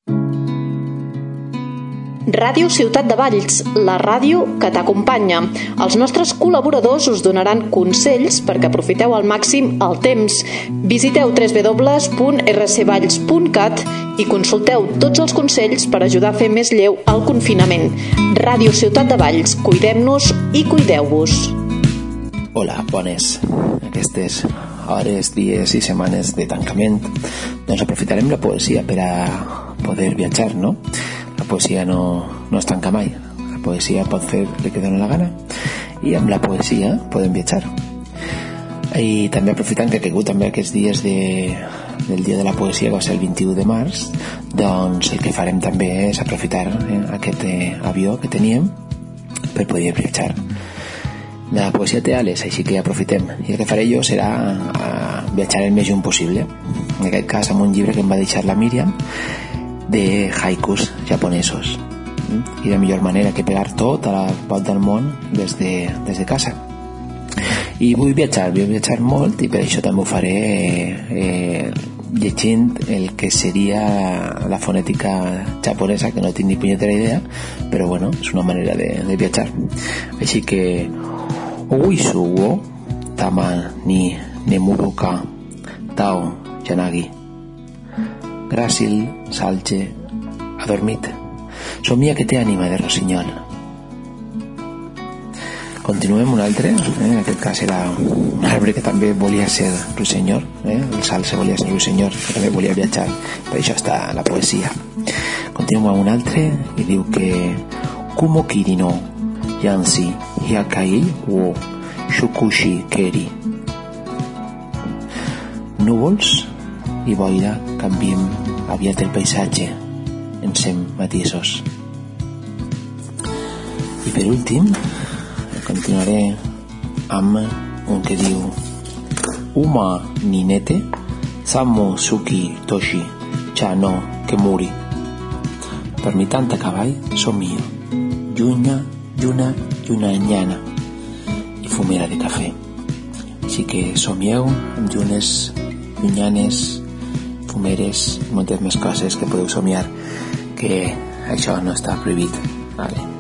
Ràdio Ciutat de Valls, la ràdio que t'acompanya. Els nostres col·laboradors us donaran consells perquè aprofiteu al màxim el temps. Visiteu www.rcvalls.cat i consulteu tots els consells per ajudar a fer més lleu el confinament. Ràdio Ciutat de Valls, cuidem-nos i cuideu-vos. Hola, bones. Aquestes hores, dies i setmanes de tancament, doncs aprofitarem la poesia per a poder viatjar, no? La poesia no es tanca mai. La poesia pot fer el que dona la gana i amb la poesia podem viatjar. I també aprofitant que ha caigut també aquests dies del dia de la poesia, que va ser el 21 de març, doncs el que farem també és aprofitar aquest avió que teníem per poder viatjar. La poesia té ales, així que aprofitem. I el que faré jo serà viatjar el més lluny possible. En aquest cas amb un llibre que em va deixar la Míriam de haikus japonesos. I la millor manera que pegar tot a la volta del món des de casa. I vull viatjar molt, i per això també ho faré llegint el que seria la fonètica japonesa, que no tinc ni punyetera idea, però bueno, és una manera de viatjar. Així que Oisu wo tama ni nemuru ka tao yanagi. Gràcil, Salge, adormit. Somia que té ànima de rossinyol. Continuem un altre, en aquest cas era un arbre que també volia ser ruissenyol, el Salse volia ser ruissenyol, que també volia viatjar, per això està la poesia. Continuem amb un altre i diu que Kumo kiri no yansi hyakai wo shukushi keri. Núvols i boira canviem aviat el paisatge en 100 matisos. I per últim continuaré amb un que diu Uma ninete Sammo suki toshi cha no kemuri. Per mi tanta cavall somio lluna llana i fumera de cafè. Així que somieu amb llunes llunyanes, fumeres i moltes més coses que podeu somiar, que això no està prohibit. Vale.